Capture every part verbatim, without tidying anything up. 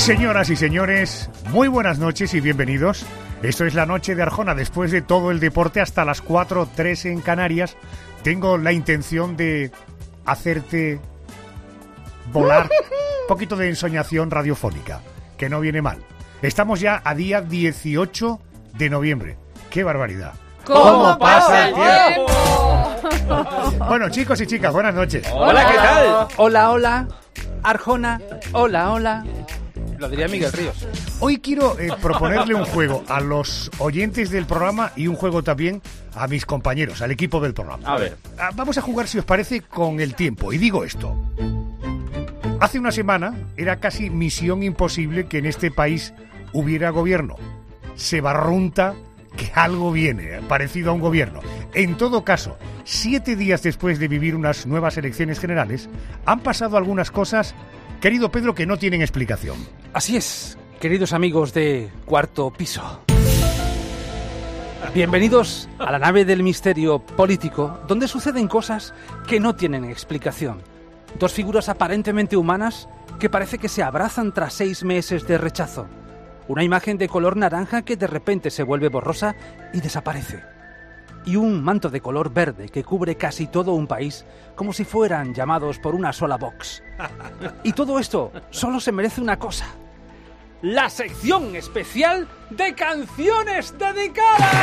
Señoras y señores, muy buenas noches y bienvenidos. Esto es la noche de Arjona. Después de todo el deporte hasta las cuatro tres en Canarias, tengo la intención de hacerte volar un poquito de ensoñación radiofónica, que no viene mal. Estamos ya a día dieciocho de noviembre. ¡Qué barbaridad! ¿Cómo pasa el tiempo? Bueno, chicos y chicas, buenas noches. Hola, ¿qué tal? Hola, hola. Arjona, hola, hola. Lo diría Miguel Ríos. Hoy quiero eh, proponerle un juego a los oyentes del programa y un juego también a mis compañeros, al equipo del programa. A ver. Ah, vamos a jugar, si os parece, con el tiempo. Y digo esto. Hace una semana era casi misión imposible que en este país hubiera gobierno. Se barrunta que algo viene, eh, parecido a un gobierno. En todo caso, siete días después de vivir unas nuevas elecciones generales, han pasado algunas cosas, querido Pedro, que no tienen explicación. Así es, queridos amigos de Cuarto Piso. Bienvenidos a la nave del misterio político, donde suceden cosas que no tienen explicación. Dos figuras aparentemente humanas que parece que se abrazan tras seis meses de rechazo. Una imagen de color naranja que de repente se vuelve borrosa y desaparece. Y un manto de color verde que cubre casi todo un país como si fueran llamados por una sola Vox. Y todo esto solo se merece una cosa: la sección especial de canciones dedicadas.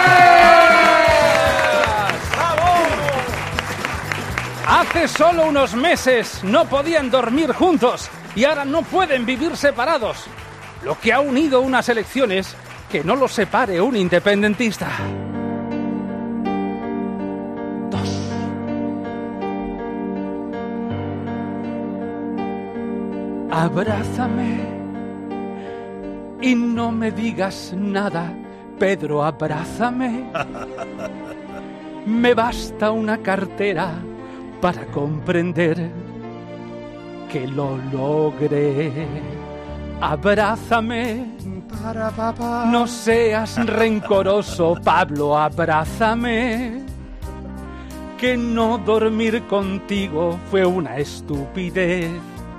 ¡Bravo! Hace solo unos meses no podían dormir juntos y ahora no pueden vivir separados. Lo que ha unido unas elecciones que no los separe un independentista. Abrázame y no me digas nada, Pedro, abrázame. Me basta una cartera para comprender que lo logré. Abrázame, no seas rencoroso, Pablo, abrázame. Que no dormir contigo fue una estupidez.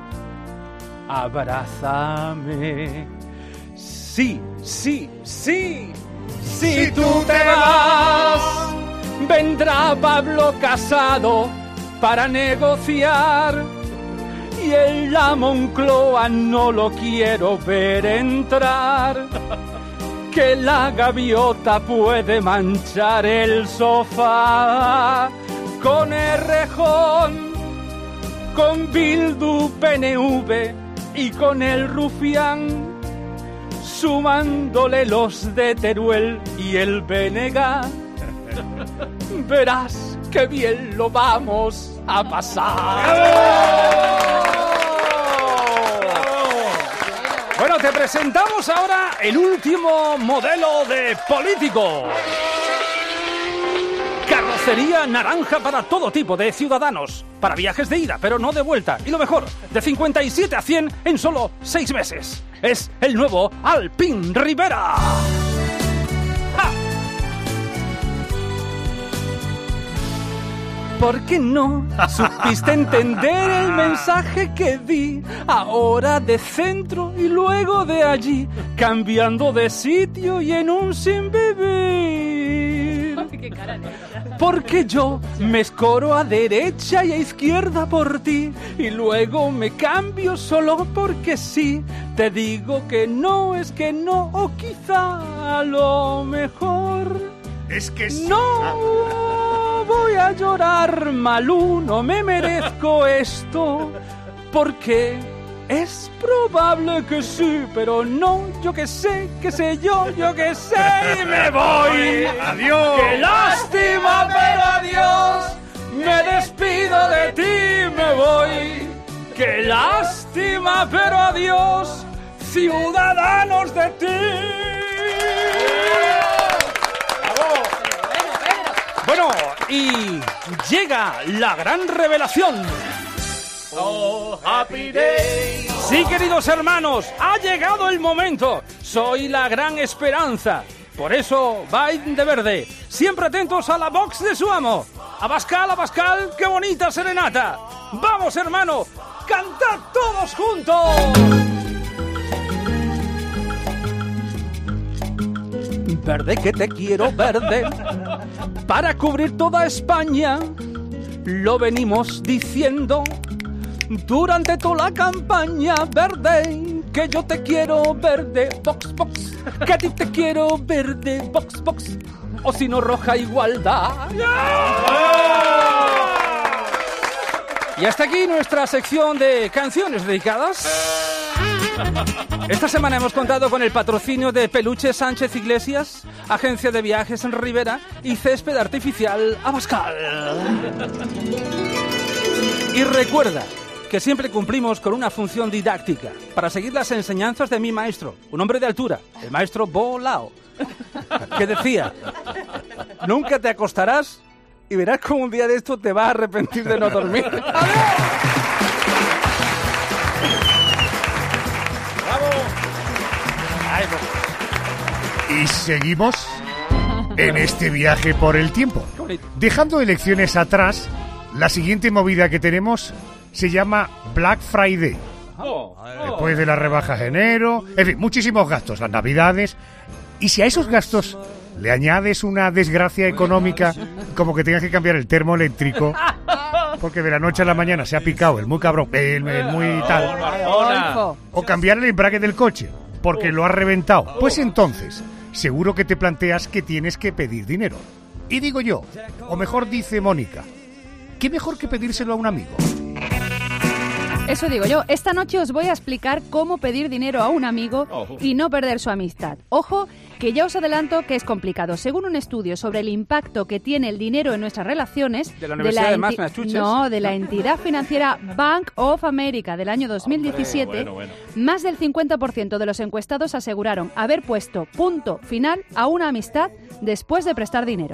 Abrázame. Sí, sí, sí. Si, si tú te vas, vendrá Pablo Casado para negociar. Y en la Moncloa no lo quiero ver entrar. Que la gaviota puede manchar el sofá. Con Errejón, con Bildu, P N V y con el rufián, sumándole los de Teruel y el B N G, verás que bien lo vamos a pasar. Bueno, te presentamos ahora el último modelo de político. Carrocería naranja para todo tipo de ciudadanos. Para viajes de ida, pero no de vuelta. Y lo mejor, de cincuenta y siete a cien en solo seis meses. Es el nuevo Alpine Rivera. ¡Ja! ¿Por qué no supiste entender el mensaje que di? Ahora de centro y luego de allí, cambiando de sitio y en un sin vivir. Qué cara negra. Porque yo me escoro a derecha y a izquierda por ti y luego me cambio solo porque sí. Te digo que no, es que no, o quizá a lo mejor es que sí. No voy a llorar, Malú, no me merezco esto, porque es probable que sí, pero no, yo que sé, que sé yo, yo que sé, y me voy. ¡Adiós! ¡Qué lástima, pero adiós! Me despido de ti, me voy. ¡Qué lástima, pero adiós! ¡Ciudadanos de ti! Bueno, y llega la gran revelación. Oh, happy day. Sí, queridos hermanos, ha llegado el momento. Soy la gran esperanza. Por eso, vain de verde. Siempre atentos a la box de su amo. Abascal, Abascal, qué bonita serenata. Vamos, hermano, cantad todos juntos. verde que te quiero verde, para cubrir toda España, lo venimos diciendo durante toda la campaña, verde, que yo te quiero verde, box, box, que a ti te quiero verde, box, box, o si no roja igualdad. Y hasta aquí nuestra sección de canciones dedicadas. Esta semana hemos contado con el patrocinio de Peluche Sánchez Iglesias, Agencia de Viajes en Rivera y Césped Artificial Abascal. Y recuerda que siempre cumplimos con una función didáctica para seguir las enseñanzas de mi maestro, un hombre de altura, el maestro Bo Lao, que decía: nunca te acostarás y verás como un día de esto te vas a arrepentir de no dormir. ¡Adiós! Y seguimos en este viaje por el tiempo. Dejando elecciones atrás, la siguiente movida que tenemos se llama Black Friday. Después de las rebajas de enero, en fin, muchísimos gastos, las navidades. Y si a esos gastos le añades una desgracia económica, como que tengas que cambiar el termo eléctrico, porque de la noche a la mañana se ha picado el muy cabrón, el, el muy tal, o cambiar el embrague del coche, porque lo has reventado, pues entonces seguro que te planteas que tienes que pedir dinero. Y digo yo, o mejor dice Mónica, ¿qué mejor que pedírselo a un amigo? Eso digo yo. Esta noche os voy a explicar cómo pedir dinero a un amigo y no perder su amistad. Ojo, que ya os adelanto que es complicado. Según un estudio sobre el impacto que tiene el dinero en nuestras relaciones... ¿De la Universidad de, la enti- de Massachusetts? No, de la entidad financiera Bank of America del año dos mil diecisiete, bueno, bueno, bueno. Más del cincuenta por ciento de los encuestados aseguraron haber puesto punto final a una amistad después de prestar dinero.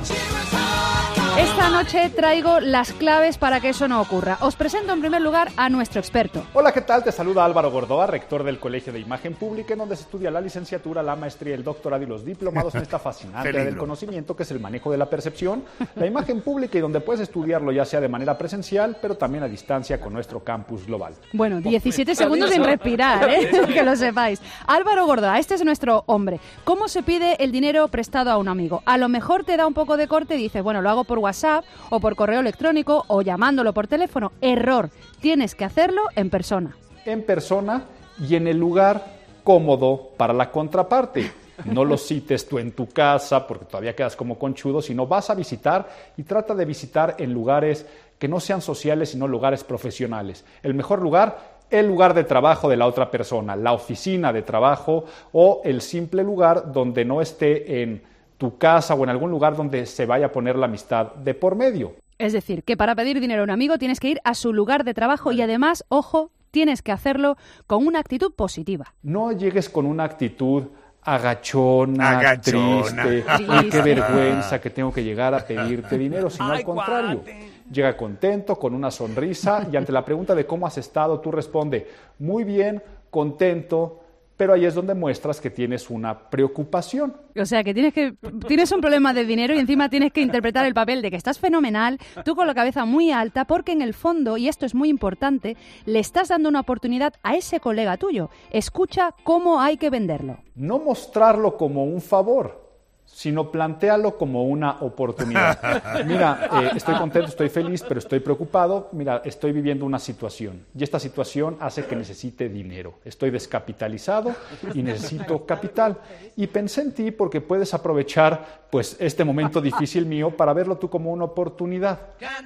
Esta noche traigo las claves para que eso no ocurra. Os presento en primer lugar a nuestro experto. Hola, ¿qué tal? Te saluda Álvaro Gordoa, rector del Colegio de Imagen Pública, en donde se estudia la licenciatura, la maestría, el doctorado y los diplomados en esta fascinante área del conocimiento que es el manejo de la percepción, la imagen pública, y donde puedes estudiarlo ya sea de manera presencial, pero también a distancia con nuestro campus global. Bueno, diecisiete segundos sin respirar, ¿eh? Que lo sepáis. Álvaro Gordoa, este es nuestro hombre. ¿Cómo se pide el dinero prestado a un amigo? A lo mejor te da un poco de corte y dices, bueno, lo hago por WhatsApp o por correo electrónico o llamándolo por teléfono. Error, tienes que hacerlo en persona. En persona y en el lugar cómodo para la contraparte. No lo cites tú en tu casa porque todavía quedas como conchudo, sino vas a visitar y trata de visitar en lugares que no sean sociales, sino lugares profesionales. El mejor lugar, el lugar de trabajo de la otra persona, la oficina de trabajo o el simple lugar donde no esté en tu casa o en algún lugar donde se vaya a poner la amistad de por medio. Es decir, que para pedir dinero a un amigo tienes que ir a su lugar de trabajo y además, ojo, tienes que hacerlo con una actitud positiva. No llegues con una actitud agachona, agachona. triste, ay, qué vergüenza que tengo que llegar a pedirte dinero, sino al contrario. Llega contento, con una sonrisa, y ante la pregunta de cómo has estado, tú responde, muy bien, contento, pero ahí es donde muestras que tienes una preocupación. O sea, que tienes que tienes un problema de dinero y encima tienes que interpretar el papel de que estás fenomenal, tú con la cabeza muy alta, porque en el fondo, y esto es muy importante, le estás dando una oportunidad a ese colega tuyo. Escucha cómo hay que venderlo. No mostrarlo como un favor, sino plantéalo como una oportunidad. Mira, eh, estoy contento, estoy feliz, pero estoy preocupado. Mira, estoy viviendo una situación y esta situación hace que necesite dinero. Estoy descapitalizado y necesito capital. Y pensé en ti porque puedes aprovechar pues este momento difícil mío para verlo tú como una oportunidad.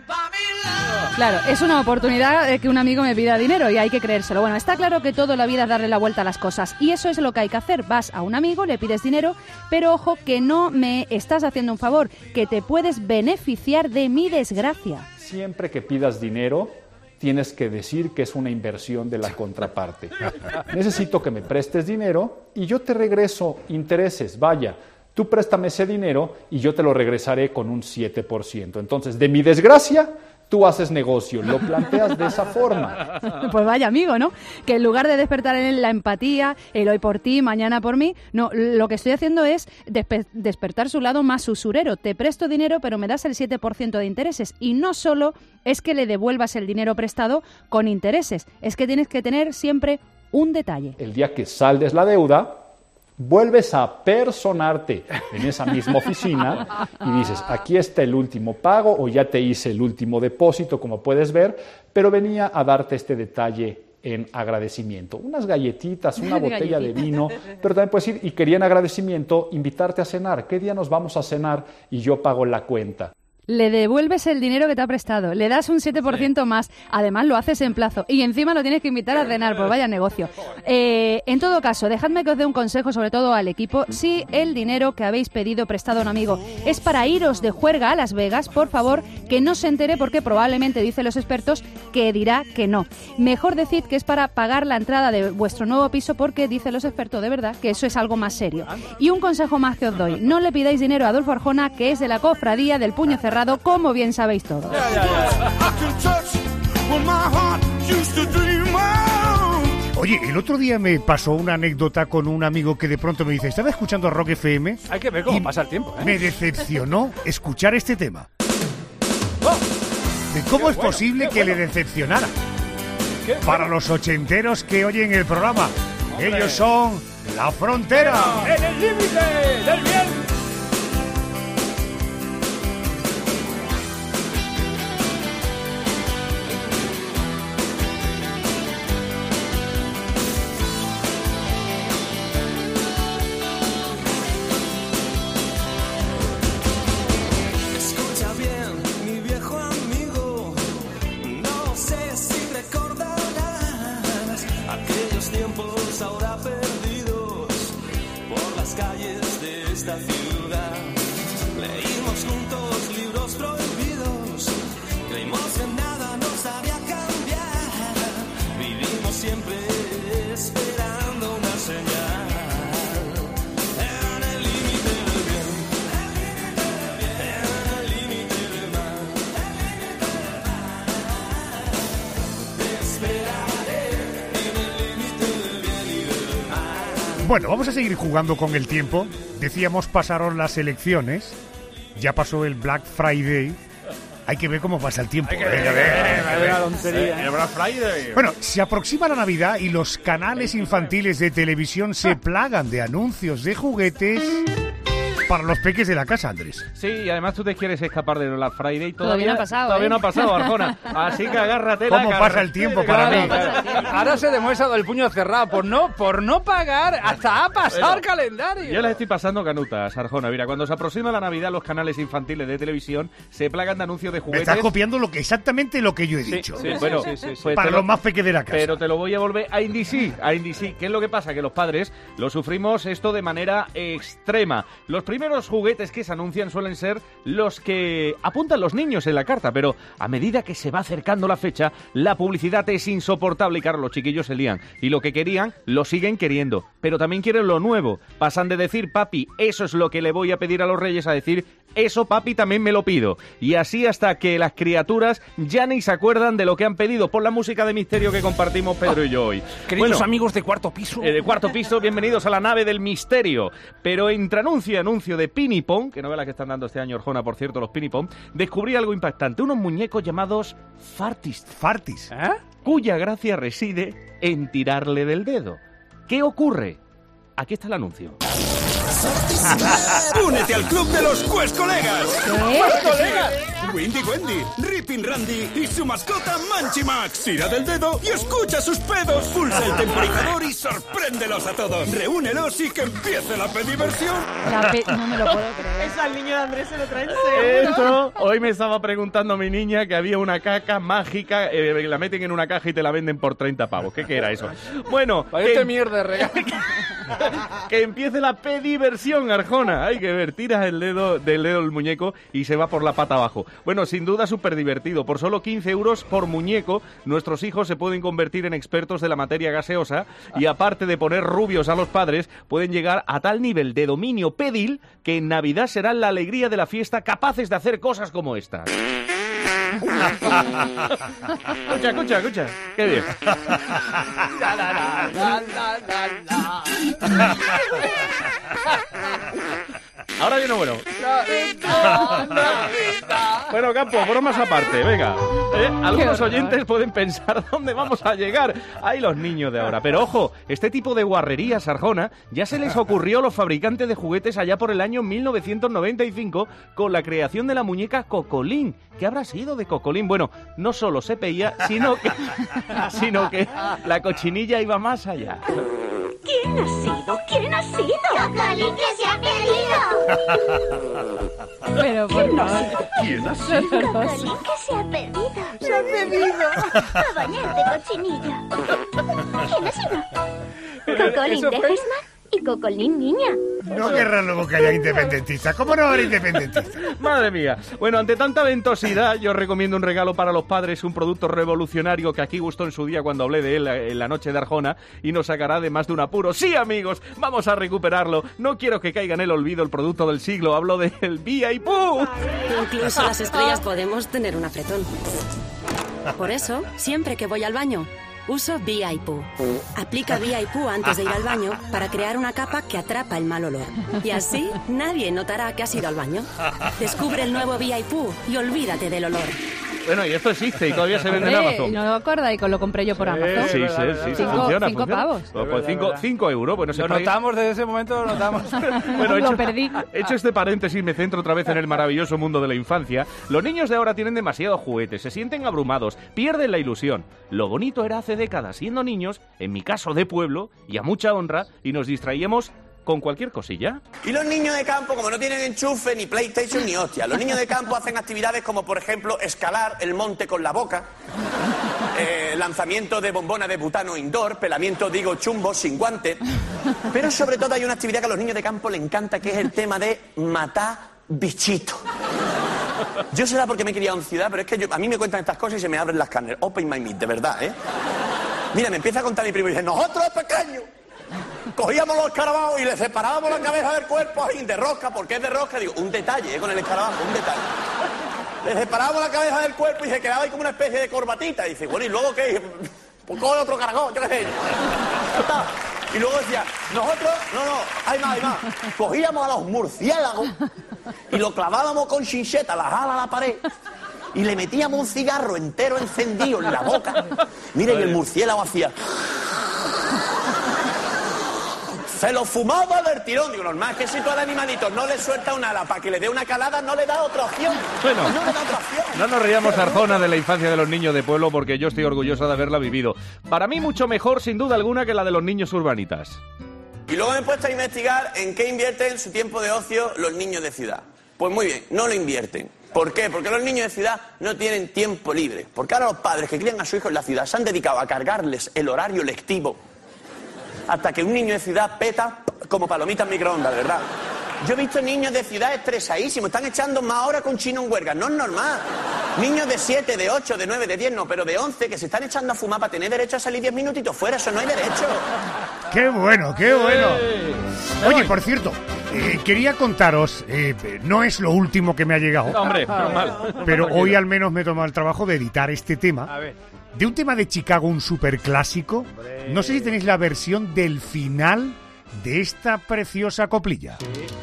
Claro, es una oportunidad de que un amigo me pida dinero y hay que creérselo. Bueno, está claro que toda la vida es darle la vuelta a las cosas y eso es lo que hay que hacer. Vas a un amigo, le pides dinero, pero ojo que no me estás haciendo un favor, que te puedes beneficiar de mi desgracia. Siempre que pidas dinero, tienes que decir que es una inversión de la contraparte. Necesito que me prestes dinero y yo te regreso intereses, vaya. Tú préstame ese dinero y yo te lo regresaré con un siete por ciento. Entonces, de mi desgracia, tú haces negocio, lo planteas de esa forma. Pues vaya amigo, ¿no? Que en lugar de despertar en él la empatía, el hoy por ti, mañana por mí, no, lo que estoy haciendo es despe- despertar su lado más usurero. Te presto dinero, pero me das el siete por ciento de intereses. Y no solo es que le devuelvas el dinero prestado con intereses, es que tienes que tener siempre un detalle. El día que saldes la deuda, vuelves a personarte en esa misma oficina y dices, aquí está el último pago o ya te hice el último depósito, como puedes ver, pero venía a darte este detalle en agradecimiento. Unas galletitas, una botella de vino, pero también puedes ir y quería en agradecimiento invitarte a cenar. ¿Qué día nos vamos a cenar? Y yo pago la cuenta. Le devuelves el dinero que te ha prestado, le das un siete por ciento sí. más, además lo haces en plazo y encima lo tienes que invitar a cenar, pues vaya negocio. Eh, en todo caso, dejadme que os dé un consejo, sobre todo al equipo. Si el dinero que habéis pedido prestado a un amigo es para iros de juerga a Las Vegas, por favor, que no se entere porque probablemente, dicen los expertos, que dirá que no. Mejor decid que es para pagar la entrada de vuestro nuevo piso porque, dicen los expertos, de verdad, que eso es algo más serio. Y un consejo más que os doy, no le pidáis dinero a Adolfo Arjona, que es de la cofradía del Puño Cerrado, como bien sabéis todos. Ya, ya, ya. Oye, el otro día me pasó una anécdota con un amigo que de pronto me dice, estaba escuchando Rock F M. Hay que ver cómo pasa el tiempo, ¿eh? Me decepcionó escuchar este tema. ¿De cómo Qué es bueno, posible que bueno. le decepcionara? Qué Para los ochenteros que oyen el programa, Hombre. ellos son La Frontera. En el límite del bien. Bueno, vamos a seguir jugando con el tiempo. Decíamos, pasaron las elecciones, ya pasó el Black Friday. Hay que ver cómo pasa el tiempo. Hay que ver, hay que ver, hay que ver. Una tontería. El Black Friday. Bueno, se aproxima la Navidad y los canales infantiles de televisión se plagan de anuncios de juguetes para los peques de la casa, Andrés. Sí, y además tú te quieres escapar del Black Friday. Todavía, Todavía no ha pasado, Todavía ¿eh? no ha pasado, Arjona. Así que agárrate la ¿Cómo pasa el tiempo para mí? Ahora se demuestra del puño cerrado por no, por no pagar hasta a pasar Bueno, calendario. Yo les estoy pasando canutas, Arjona. Mira, cuando se aproxima la Navidad, los canales infantiles de televisión se plagan de anuncios de Me juguetes. estás copiando lo que exactamente lo que yo he Sí, dicho. sí, bueno, sí, sí, sí. pues Para te lo- los más pequeños de la casa. Pero te lo voy a volver a Indie a Indie ¿Qué es lo que pasa? Que los padres lo sufrimos esto de manera extrema. Los primeros juguetes que se anuncian suelen ser los que apuntan los niños en la carta, pero a medida que se va acercando la fecha, la publicidad es insoportable y claro, los chiquillos se lían. Y lo que querían, lo siguen queriendo. Pero también quieren lo nuevo. Pasan de decir, papi, eso es lo que le voy a pedir a los reyes, a decir, eso, papi, también me lo pido. Y así hasta que las criaturas ya ni se acuerdan de lo que han pedido por la música de misterio que compartimos Pedro y yo hoy. Queridos Bueno, amigos de Cuarto Piso. eh, de Cuarto Piso, bienvenidos a la nave del misterio. Pero entre anuncio y anuncio de Pinipón, que no ve la que están dando este año Arjona, por cierto, los Pinipón, descubrí algo impactante. Unos muñecos llamados Fartis, Fartis. ¿Eh? cuya gracia reside en tirarle del dedo. ¿Qué ocurre? Aquí está el anuncio. ¡Únete al club de los Quest Colegas! ¿Qué? ¡Colegas! Windy Wendy, Ripping Randy y su mascota Manchi Max. Tira del dedo y escucha sus pedos. Pulsa el temporizador y sorpréndelos a todos. Reúnelos y que empiece la pediversión. La pe- no me lo puedo creer. Eso al niño de Andrés se lo traen seguro. Esto, hoy me estaba preguntando mi niña que había una caca mágica, eh, que la meten en una caja y te la venden por treinta pavos. ¿Qué, qué era eso? Bueno, Vaya que, mierda de regalo. que empiece la pediversión, Arjona. Hay que ver, tiras el dedo del dedo del muñeco y se va por la pata abajo. Bueno, sin duda súper divertido. Por solo quince euros por muñeco, nuestros hijos se pueden convertir en expertos de la materia gaseosa y aparte de poner rubios a los padres, pueden llegar a tal nivel de dominio pedil que en Navidad serán la alegría de la fiesta, capaces de hacer cosas como estas. Escucha, escucha, escucha. Qué bien. La, la, la, la, la, la, la. Ahora viene bueno. Bueno, Campo, bromas aparte, venga. ¿Eh? Algunos oyentes pueden pensar dónde vamos a llegar. Hay los niños de ahora. Pero ojo, este tipo de guarrerías, Arjona, ya se les ocurrió a los fabricantes de juguetes allá por el año mil novecientos noventa y cinco con la creación de la muñeca Cocolín. ¿Qué habrá sido de Cocolín? Bueno, no solo se peía, sino que, sino que la cochinilla iba más allá. ¿Quién ha sido? ¿Quién ha sido? ¡Cocolín que se ha perdido! Pero por favor. ¿Quién ha sido? ¡Cocolín que se ha perdido! ¡Se ha perdido! ¡A bañarte, cochinilla! ¿Quién ha sido? Cocolín de Huisman y Cocolín niña. No querrán luego que haya independentistas. ¿Cómo no habrá independentistas? Madre mía. Bueno, ante tanta ventosidad, yo os recomiendo un regalo para los padres, un producto revolucionario que aquí gustó en su día cuando hablé de él en la noche de Arjona y nos sacará de más de un apuro. Sí, amigos, vamos a recuperarlo. No quiero que caiga en el olvido el producto del siglo. Hablo del V I P. Incluso las estrellas podemos tener un apretón. Por eso, siempre que voy al baño, uso V I P. Aplica V I P antes de ir al baño para crear una capa que atrapa el mal olor. Y así nadie notará que has ido al baño. Descubre el nuevo V I P y olvídate del olor. Bueno, y esto existe y todavía se vende en Hombre, Amazon. no me acuerdo y lo compré yo por Amazon. Sí, sí, sí, sí, Cinco- funciona, cinco funciona. pavos. Pues, pues cinco, cinco euros. Bueno, Lo se paga- notamos desde ese momento, lo notamos. Bueno, Lo hecho, perdí. hecho este paréntesis, me centro otra vez en el maravilloso mundo de la infancia. Los niños de ahora tienen demasiados juguetes, se sienten abrumados, pierden la ilusión. Lo bonito era hace décadas, siendo niños, en mi caso de pueblo, y a mucha honra, y nos distraíamos con cualquier cosilla. Y los niños de campo, como no tienen enchufe, ni PlayStation, ni hostia, los niños de campo hacen actividades como, por ejemplo, escalar el monte con la boca, eh, lanzamiento de bombona de butano indoor, pelamiento, digo, chumbo, sin guante. Pero sobre todo hay una actividad que a los niños de campo les encanta, que es el tema de matar bichitos. Yo será porque me he criado en ciudad, pero es que yo, a mí me cuentan estas cosas y se me abren las carnes. Open my meat, de verdad, ¿eh? Mira, me empieza a contar mi primo y dice, nosotros pequeños cogíamos los escarabajos y le separábamos la cabeza del cuerpo ahí de rosca. ¿Por qué es de rosca? Digo, un detalle, ¿eh? Con el escarabajo, un detalle. Le separábamos la cabeza del cuerpo y se quedaba ahí como una especie de corbatita. Y dice, bueno, ¿y luego qué? Pues coge otro caracol, yo qué sé. Ya está. Y luego decía, nosotros, no, no, hay más, hay más. Cogíamos a los murciélagos y lo clavábamos con chincheta, las alas a la pared. Y le metíamos un cigarro entero encendido en la boca. Mira, y el murciélago hacía... Se lo fumaba del tirón. Digo, normal, que si tú al animalito no le suelta un ala para que le dé una calada, no le da otra opción. Bueno, no le da otra opción. No nos riamos, Arjona, de la infancia de los niños de pueblo, porque yo estoy orgulloso de haberla vivido. Para mí, mucho mejor, sin duda alguna, que la de los niños urbanitas. Y luego me he puesto a investigar en qué invierten su tiempo de ocio los niños de ciudad. Pues muy bien, no lo invierten. ¿Por qué? Porque los niños de ciudad no tienen tiempo libre. Porque ahora los padres que crían a su hijo en la ciudad se han dedicado a cargarles el horario lectivo hasta que un niño de ciudad peta como palomita en microondas, de verdad. Yo he visto niños de ciudad estresadísimos, están echando más horas con chino en huelga, no es normal. Niños de siete, de ocho, de nueve, de diez, no, pero de once, que se están echando a fumar para tener derecho a salir diez minutitos fuera, eso no hay derecho. ¡Qué bueno, qué bueno! Oye, por cierto, eh, quería contaros, eh, no es lo último que me ha llegado, No, hombre, normal. pero hoy al menos me he tomado el trabajo de editar este tema. A ver. De un tema de Chicago, un superclásico. No sé si tenéis la versión del final de esta preciosa coplilla.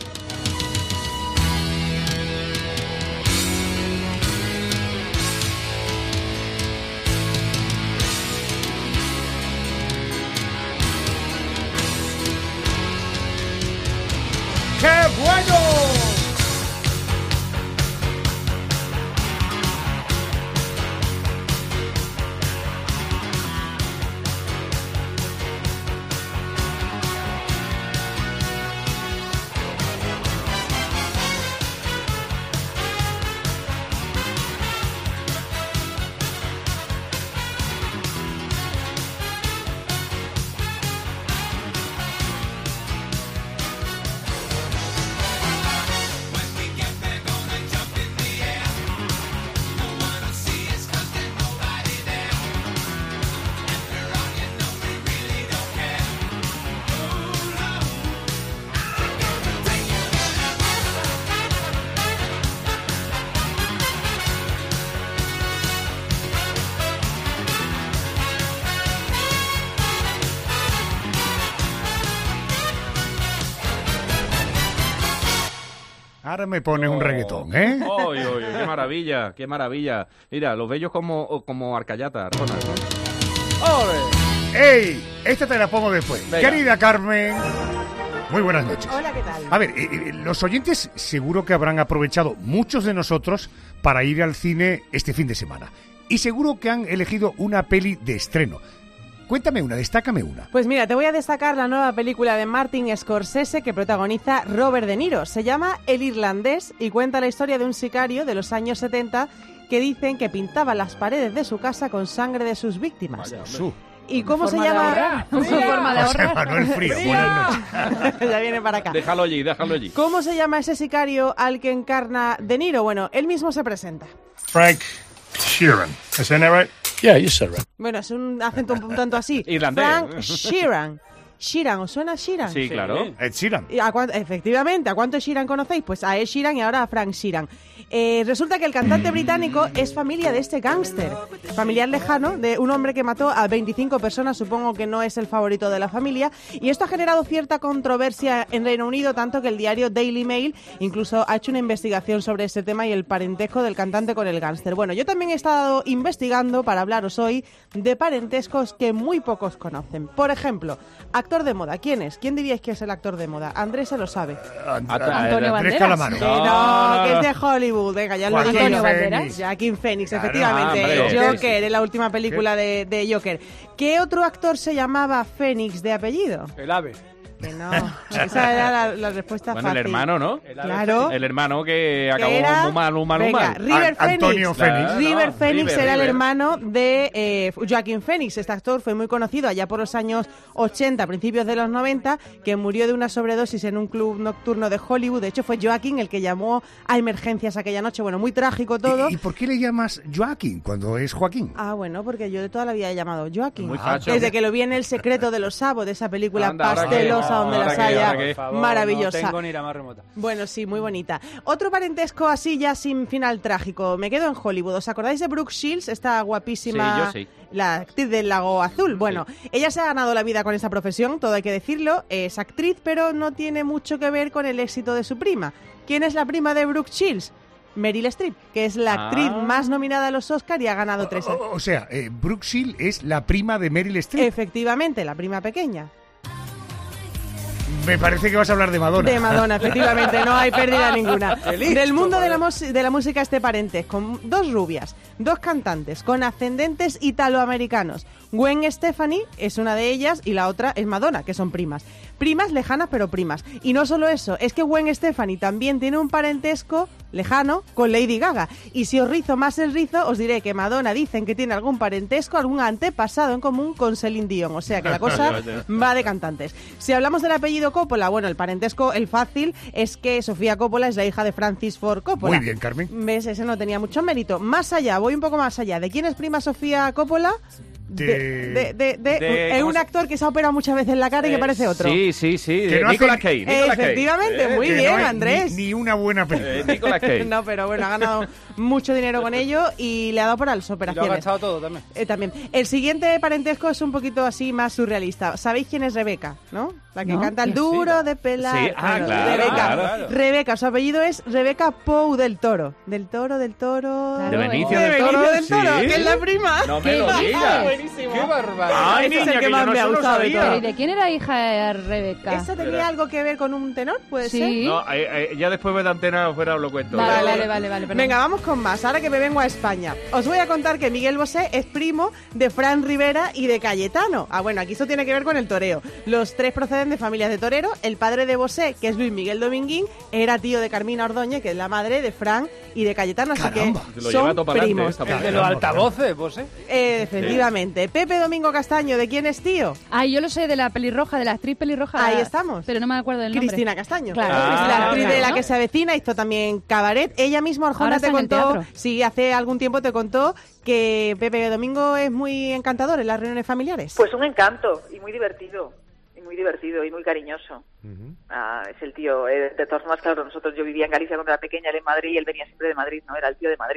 ¡Qué bueno! Ahora me pones un reggaetón, ¿eh? ¡Oy, oy, oy! ¡Qué maravilla! ¡Qué maravilla! Mira, los bellos como, como Arcayata, Arjona, ¿no? ¡Ole! ¡Ey! Esta te la pongo después. Venga. Querida Carmen, muy buenas noches. Hola, ¿qué tal? A ver, eh, eh, los oyentes seguro que habrán aprovechado, muchos de nosotros, para ir al cine este fin de semana. Y seguro que han elegido una peli de estreno. Cuéntame una, destácame una. Pues mira, te voy a destacar la nueva película de Martin Scorsese que protagoniza Robert De Niro. Se llama El Irlandés y cuenta la historia de un sicario de los años setenta que dicen que pintaba las paredes de su casa con sangre de sus víctimas. Vaya, Su. ¿Y cómo se Forma de llama? ahorrar. Forma de José ahorrar. Manuel Frío, buenas noches. Ya viene para acá. Déjalo allí, déjalo allí. ¿Cómo se llama ese sicario al que encarna De Niro? Bueno, él mismo se presenta. Frank Sheeran. Is that right? Yeah, you said right. Bueno, es un acento un tanto así. Irlandés. Frank Sheeran. Sheeran, ¿os suena Sheeran? Sí, claro. Ed Sheeran. ¿Y a cuán- efectivamente, ¿a cuántos Sheeran conocéis? Pues a Ed Sheeran y ahora a Frank Sheeran. Eh, resulta que el cantante británico es familia de este gángster, familiar lejano de un hombre que mató a veinticinco personas, supongo que no es el favorito de la familia, y esto ha generado cierta controversia en Reino Unido, tanto que el diario Daily Mail incluso ha hecho una investigación sobre este tema y el parentesco del cantante con el gángster. Bueno, yo también he estado investigando para hablaros hoy de parentescos que muy pocos conocen. Por ejemplo, actor de moda. ¿Quién es? ¿Quién diríais que es el actor de moda? Andrés se lo sabe. And- Antonio Andrés Banderas. Calamaro. Que no, que es de Hollywood. Venga, ya lo Joaquín digo yo. Phoenix. Joaquín Phoenix, Claro, efectivamente. hombre. Joker, en la última película de, de Joker. ¿Qué otro actor se llamaba Phoenix de apellido? El ave. Que no. Esa era la, la respuesta Bueno, el fácil. hermano, ¿no? Claro. El hermano que Que acabó era- muy mal, muy mal, muy Venga, mal. River An- Antonio Phoenix. Phoenix. Claro. River no, Phoenix River, era el River. hermano de eh, Joaquin Phoenix. Este actor fue muy conocido allá por los años ochenta, principios de los noventa, que murió de una sobredosis en un club nocturno de Hollywood. De hecho, fue Joaquin el que llamó a emergencias aquella noche. Bueno, muy trágico todo. ¿Y, y por qué le llamas Joaquín cuando es Joaquín? Ah, bueno, porque yo de toda la vida he llamado Joaquin. Muy facho. Desde que lo vi en El secreto de los Sabos, de esa película Anda, ahora que- pastelosa donde ahora las que- haya, ahora que- Por favor, maravillosa. No tengo ni la más remota. Bueno, sí, muy bonita. Otro parentesco así ya sin final trágico. Me quedo en Hollywood. ¿Os acordáis de Brooke Shields? Esta guapísima... Sí, yo sí. La actriz del Lago Azul. Bueno, ella se ha ganado la vida con esta profesión, todo hay que decirlo. Es actriz, pero no tiene mucho que ver con el éxito de su prima. ¿Quién es la prima de Brooke Shields? Meryl Streep, que es la actriz Ah. más nominada a los Oscar y ha ganado tres. O, o sea, eh, Brooke Shields es la prima de Meryl Streep. Efectivamente, la prima pequeña. Me parece que vas a hablar de Madonna. De Madonna, efectivamente, no hay pérdida ninguna. Qué listo, Del mundo de la, joder. mus- de la música este parentesco, con dos rubias, dos cantantes con ascendentes italoamericanos. Gwen Stefani es una de ellas y la otra es Madonna, que son primas. Primas lejanas, pero primas. Y no solo eso, es que Gwen Stefani también tiene un parentesco lejano con Lady Gaga. Y si os rizo más el rizo, os diré que Madonna dicen que tiene algún parentesco, algún antepasado en común con Celine Dion. O sea que la cosa va de cantantes. Si hablamos del apellido Coppola, bueno, el parentesco, el fácil, es que Sofía Coppola es la hija de Francis Ford Coppola. Muy bien, Carmen. ¿Ves? Ese no tenía mucho mérito. Más allá, voy un poco más allá. ¿De quién es prima Sofía Coppola? De- de, de, de- de- es ¿cómo un se- actor que se ha operado muchas veces la cara y que Eh, parece otro. Sí, sí, sí. Que de no hace- Nicolas Cage. Nicolas Cage. Efectivamente, muy Que bien, no es Andrés. Ni, ni una buena película. Eh, Nicolas Cage. No, pero bueno, ha ganado mucho dinero con ello y le ha dado por las Y lo ha operaciones. gastado todo también. Eh, también. El siguiente parentesco es un poquito así más surrealista. ¿Sabéis quién es Rebeca? ¿No? La que ¿No? canta el duro de pelar. Sí, ah, Bueno, claro, Rebeca. claro. Rebeca, su apellido es Rebeca Pou del Toro. Del Toro, del Toro. Claro, De Benicio De del Toro. Benicio del Toro, sí. que es la prima. No me lo digas. Buenísimo. ¡Qué barbaridad! Ay, Ese es el niña, que que más yo no me ha se lo gustado de sabía. todo. ¿Y de quién era hija de Rebeca? ¿Eso tenía algo que ver con un tenor? ¿Puede ser? Sí. No, eh, eh, ya después de antena fuera os lo cuento. Vale, Vale, vale, vale, vale, perdón. Venga, vamos con más. Ahora que me vengo a España. Os voy a contar que Miguel Bosé es primo de Fran Rivera y de Cayetano. Ah, bueno, aquí eso tiene que ver con el toreo. Los tres proceden de familias de torero. El padre de Bosé, que es Luis Miguel Dominguín, era tío de Carmina Ordóñez, que es la madre de Fran y de Cayetano. Así Caramba. que Se lo lleva son todo para adelante, primos. esta El de mujer. los altavoces, pues, ¿eh? Eh, efectivamente. Pepe Domingo Castaño, ¿de quién es tío? Ay, yo lo sé, de la pelirroja, de la actriz pelirroja. Ahí estamos. Pero no me acuerdo del nombre. Cristina Castaño. Claro, Ah, Es la actriz de la ¿no? que se avecina, hizo también cabaret. Ella misma, Arjona, Ahora te está en el contó, teatro. sí, hace algún tiempo te contó que Pepe Domingo es muy encantador en las reuniones familiares. Pues un encanto y muy divertido, y muy divertido y muy cariñoso. Ah, es el tío, eh, de todas formas, claro, nosotros, yo vivía en Galicia cuando era pequeña, él en Madrid y él venía siempre de Madrid, ¿no? Era el tío de Madrid.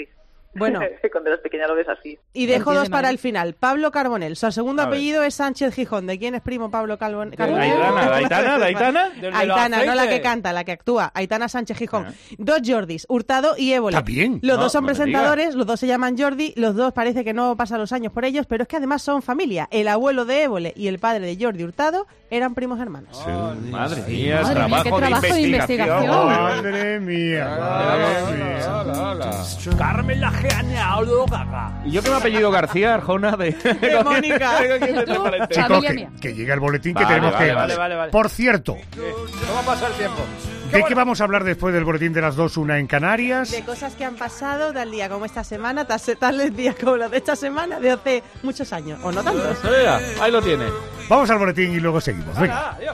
Bueno. Cuando eres pequeña lo ves así. Y dejo dos para el final. Pablo Carbonell. Su segundo A apellido es Sánchez Gijón. ¿De quién es primo Pablo Carbon- Carbonell? Aitana, Aitana, Aitana. Aitana, no la que canta, la que actúa. Aitana Sánchez Gijón. Ah. Dos Jordis, Hurtado y Évole. Está bien. Los no, dos son no presentadores, los dos se llaman Jordi, los dos parece que no pasan los años por ellos, pero es que además son familia. El abuelo de Évole y el padre de Jordi Hurtado eran primos hermanos. Sí. Madre mía, Madre trabajo, mía, qué trabajo de de investigación. investigación. Madre mía, madre mía. Hola, hola. Carmen la genealóloga. Y yo que me apellido García, Arjona de... De Mónica. Chicos, que, que llega el boletín que Vale, tenemos vale, que... vale, vale, vale. Por cierto, ¿Cómo pasa el tiempo? ¿de qué vamos a hablar después del boletín de las dos, una en Canarias? De cosas que han pasado tal día como esta semana, tal- tales días como los de esta semana, de hace muchos años, o no tantos. Mira, ahí lo tiene. Vamos al boletín y luego seguimos. Venga. Adiós.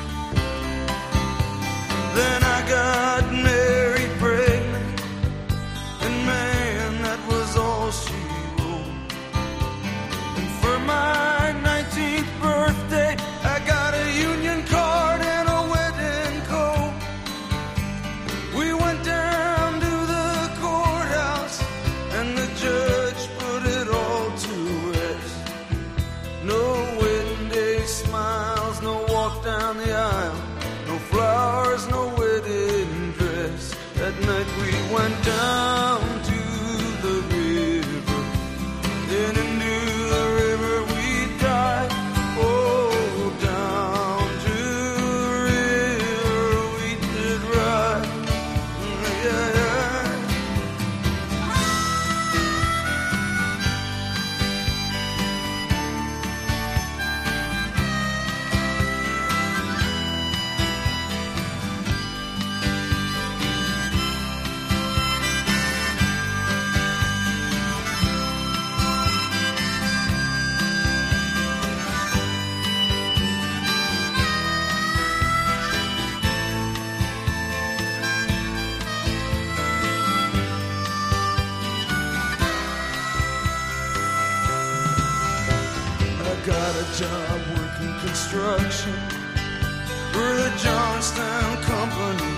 Then I got married pregnant, and man, that was all she wrote. And for my nineteenth birthday, I got a union card and a wedding coat. We went down to the courthouse, and the judge put it all to rest. No wedding day smiles, no walk down the aisle. No flowers, no wedding dress. That night we went down to the river. Then into the river we dive. Oh, down to the river we did ride. Yeah, yeah. I got a job working construction for the Johnstown Company.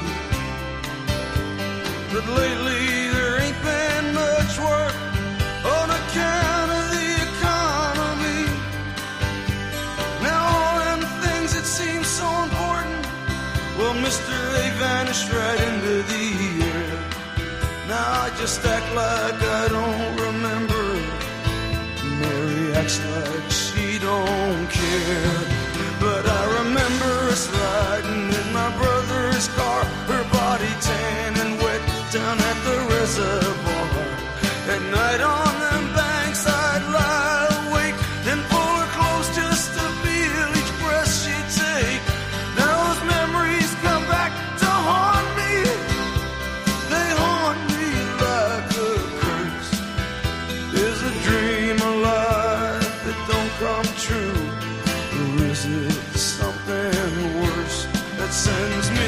But lately there ain't been much work on account of the economy. Now all them things that seem so important, well, mister, they vanished right into the air. Now I just act like I don't remember. Mary acts like she don't care. But I remember us riding in my brother's car, her body tan and wet down at the reservoir. At night on them banks I'd lie awake and pull her close just to feel each breath she'd take. Now those memories come back to haunt me. They haunt me like a curse. Is a dream alive that don't come true? Or is it something worse that sends me